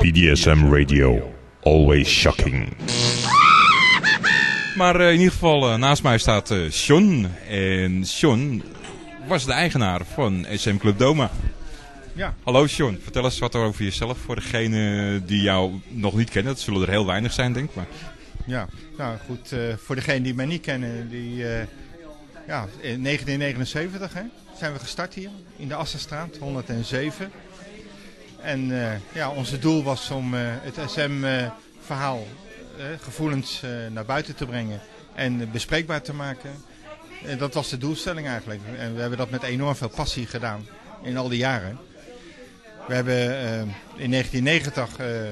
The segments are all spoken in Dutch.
BDSM Radio. Always shocking. Maar in ieder geval, naast mij staat Sean. En Sean was de eigenaar van SM Club Doma. Ja. Hallo Sean, vertel eens wat over jezelf voor degenen die jou nog niet kennen. Dat zullen er heel weinig zijn, denk ik. Maar... Ja, nou goed, voor degenen die mij niet kennen, in 1979 zijn we gestart hier in de Assenstraat, 107. En onze doel was om het SM-verhaal, gevoelens naar buiten te brengen en bespreekbaar te maken. Dat was de doelstelling eigenlijk. En we hebben dat met enorm veel passie gedaan in al die jaren. We hebben in 1990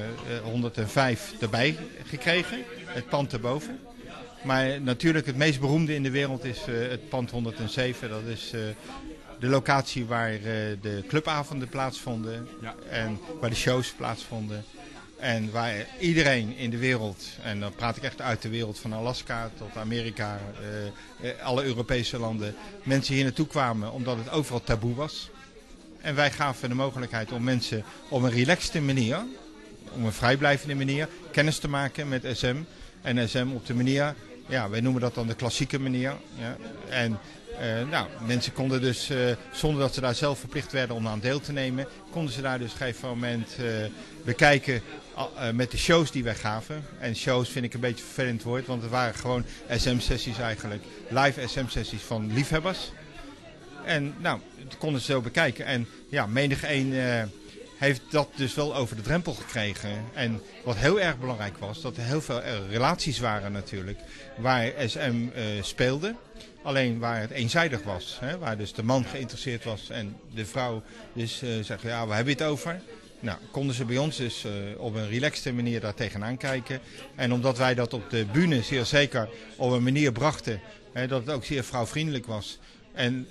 105 erbij gekregen, het pand erboven. Maar natuurlijk het meest beroemde in de wereld is het pand 107. Dat is de locatie waar de clubavonden plaatsvonden en waar de shows plaatsvonden. En waar iedereen in de wereld, en dan praat ik echt uit de wereld van Alaska tot Amerika, alle Europese landen, mensen hier naartoe kwamen omdat het overal taboe was. En wij gaven de mogelijkheid om mensen op een relaxte manier, om een vrijblijvende manier, kennis te maken met SM. En SM op de manier, wij noemen dat dan de klassieke manier. Ja. En mensen konden dus, zonder dat ze daar zelf verplicht werden om aan deel te nemen, konden ze daar dus op een gegeven moment bekijken met de shows die wij gaven. En shows vind ik een beetje een vervelend woord, want het waren gewoon SM-sessies eigenlijk. Live SM-sessies van liefhebbers. En dat konden ze zo bekijken. En menig een heeft dat dus wel over de drempel gekregen. En wat heel erg belangrijk was, dat er heel veel relaties waren natuurlijk, waar SM speelde. Alleen waar het eenzijdig was. Waar dus de man geïnteresseerd was en de vrouw dus zegt, waar hebben we het over? Nou, konden ze bij ons dus op een relaxte manier daar tegenaan kijken. En omdat wij dat op de bühne zeer zeker op een manier brachten, dat het ook zeer vrouwvriendelijk was. En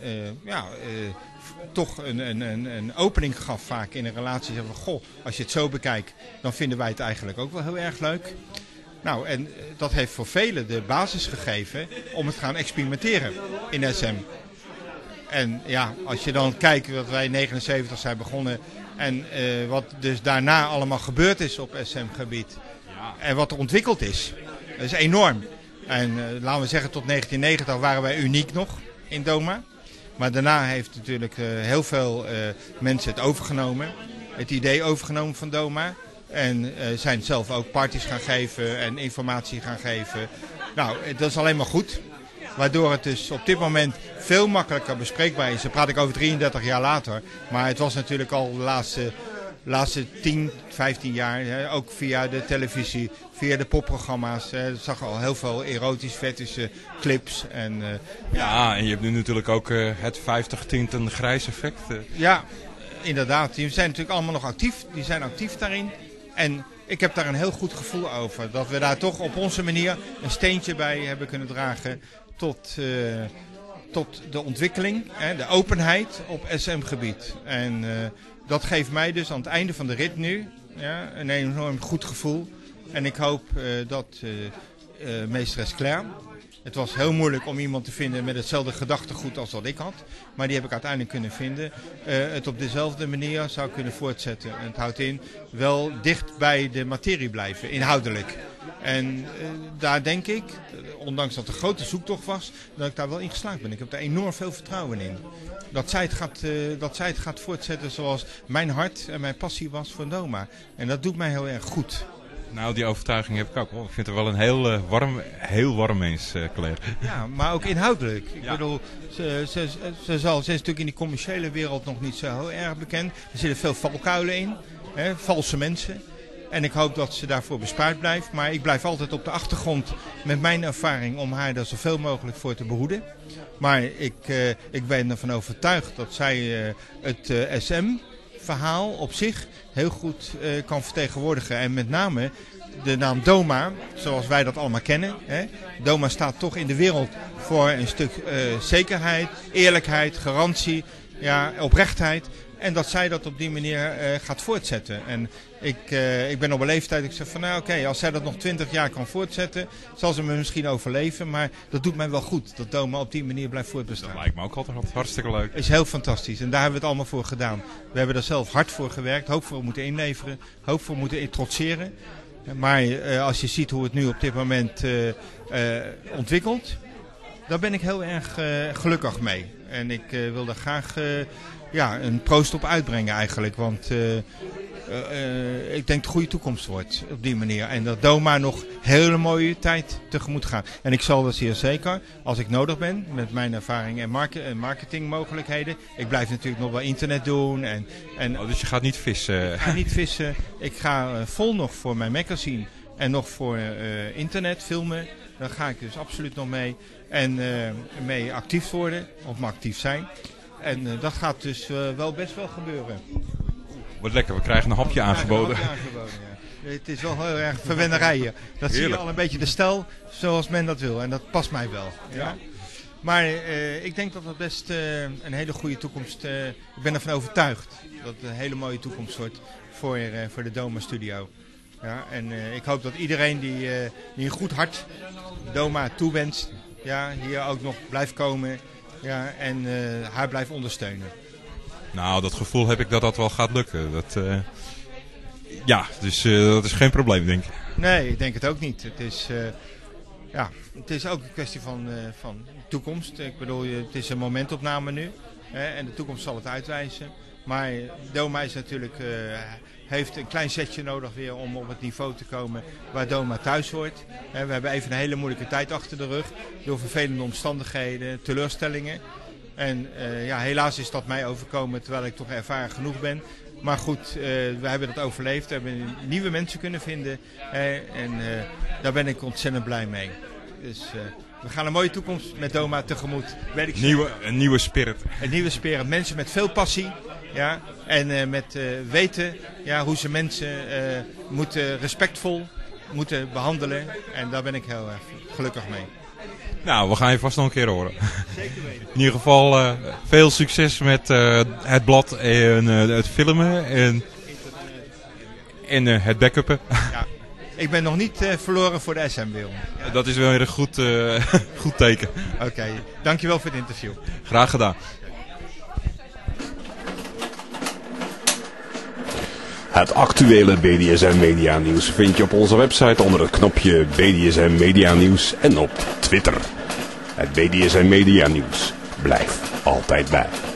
toch een opening gaf vaak in een relatie. Zeggen van, als je het zo bekijkt, dan vinden wij het eigenlijk ook wel heel erg leuk. Nou, en dat heeft voor velen de basis gegeven om het te gaan experimenteren in SM. En als je dan kijkt dat wij in 1979 zijn begonnen en wat dus daarna allemaal gebeurd is op SM-gebied en wat er ontwikkeld is, dat is enorm. En laten we zeggen, tot 1990 waren wij uniek nog in Doma. Maar daarna heeft natuurlijk heel veel mensen het overgenomen. Het idee overgenomen van Doma. En zijn zelf ook parties gaan geven en informatie gaan geven. Nou, dat is alleen maar goed. Waardoor het dus op dit moment veel makkelijker bespreekbaar is. Dan praat ik over 33 jaar later. Maar het was natuurlijk al de laatste 10, 15 jaar. Ook via de televisie, via de popprogramma's. Je zag al heel veel erotisch fetische clips. En en je hebt nu natuurlijk ook het 50 tinten grijs effect. Ja, inderdaad. Die zijn natuurlijk allemaal nog actief. Die zijn actief daarin. En ik heb daar een heel goed gevoel over. Dat we daar toch op onze manier een steentje bij hebben kunnen dragen tot de ontwikkeling, de openheid op SM-gebied. En dat geeft mij dus aan het einde van de rit nu een enorm goed gevoel. En ik hoop dat meesteres Claire, het was heel moeilijk om iemand te vinden met hetzelfde gedachtegoed als wat ik had. Maar die heb ik uiteindelijk kunnen vinden. Het op dezelfde manier zou kunnen voortzetten. En het houdt in wel dicht bij de materie blijven, inhoudelijk. En daar denk ik, ondanks dat het een grote zoektocht was, dat ik daar wel in geslaagd ben. Ik heb daar enorm veel vertrouwen in. Dat zij het gaat voortzetten zoals mijn hart en mijn passie was voor Doma. En dat doet mij heel erg goed. Nou, die overtuiging heb ik ook wel. Ik vind het wel een heel warm mens, Claire. Ja, maar ook inhoudelijk. Ik bedoel, ze is natuurlijk in die commerciële wereld nog niet zo heel erg bekend. Er zitten veel valkuilen in, valse mensen. En ik hoop dat ze daarvoor bespaard blijft. Maar ik blijf altijd op de achtergrond met mijn ervaring om haar daar zoveel mogelijk voor te behoeden. Maar ik ben ervan overtuigd dat zij het SM-verhaal op zich heel goed kan vertegenwoordigen. En met name de naam Doma, zoals wij dat allemaal kennen. Doma staat toch in de wereld voor een stuk zekerheid, eerlijkheid, garantie, oprechtheid. En dat zij dat op die manier gaat voortzetten. En ik ben op een leeftijd, ik zeg van nou oké, als zij dat nog 20 jaar kan voortzetten, zal ze me misschien overleven. Maar dat doet mij wel goed, dat Doma op die manier blijft voortbestaan. Dat lijkt me ook altijd hartstikke leuk. Is heel fantastisch en daar hebben we het allemaal voor gedaan. We hebben er zelf hard voor gewerkt, hoop voor moeten inleveren, hoop voor moeten trotseren. Maar als je ziet hoe het nu op dit moment ontwikkelt, daar ben ik heel erg gelukkig mee. En ik wil daar graag een proost op uitbrengen eigenlijk. Want ik denk dat het een goede toekomst wordt op die manier. En dat Doma nog hele mooie tijd tegemoet gaat. En ik zal dat zeer zeker, als ik nodig ben, met mijn ervaring en marketingmogelijkheden. Ik blijf natuurlijk nog wel internet doen. Dus je gaat niet vissen? Ik ga niet vissen. Ik ga vol nog voor mijn magazine en nog voor internet filmen. Daar ga ik dus absoluut nog mee. En mee actief worden, of maar actief zijn. En dat gaat dus wel best wel gebeuren. Wat lekker, we krijgen een hapje aangeboden. Het is wel heel erg verwennerijen. Dat zie je al een beetje de stijl zoals men dat wil. En dat past mij wel. Ja. Maar ik denk dat het best een hele goede toekomst... ik ben ervan overtuigd dat het een hele mooie toekomst wordt voor de Doma Studio. Ja, en ik hoop dat iedereen die een goed hart Doma toewenst, hier ook nog blijft komen en haar blijft ondersteunen. Nou, dat gevoel heb ik dat dat wel gaat lukken. Dus dat is geen probleem, denk ik. Nee, ik denk het ook niet. Het is ook een kwestie van toekomst. Ik bedoel, het is een momentopname nu. En de toekomst zal het uitwijzen. Maar Doma is natuurlijk, heeft een klein setje nodig weer om op het niveau te komen waar Doma thuis hoort. We hebben even een hele moeilijke tijd achter de rug. Door vervelende omstandigheden, teleurstellingen. En helaas is dat mij overkomen terwijl ik toch ervaren genoeg ben. Maar goed, we hebben dat overleefd. We hebben nieuwe mensen kunnen vinden. En daar ben ik ontzettend blij mee. Dus we gaan een mooie toekomst met Doma tegemoet. Een nieuwe spirit. Een nieuwe spirit. Mensen met veel passie. Ja, en met weten hoe ze mensen respectvol moeten behandelen. En daar ben ik heel erg gelukkig mee. Nou, we gaan je vast nog een keer horen. Zeker weten. In ieder geval veel succes met het blad en het filmen en het backuppen. Ja, ik ben nog niet verloren voor de SM-wereld. Ja. Dat is wel weer een goed teken. Oké, dankjewel voor het interview. Graag gedaan. Het actuele BDSM Media Nieuws vind je op onze website onder het knopje BDSM Media Nieuws en op Twitter. Het BDSM Media Nieuws blijft altijd bij.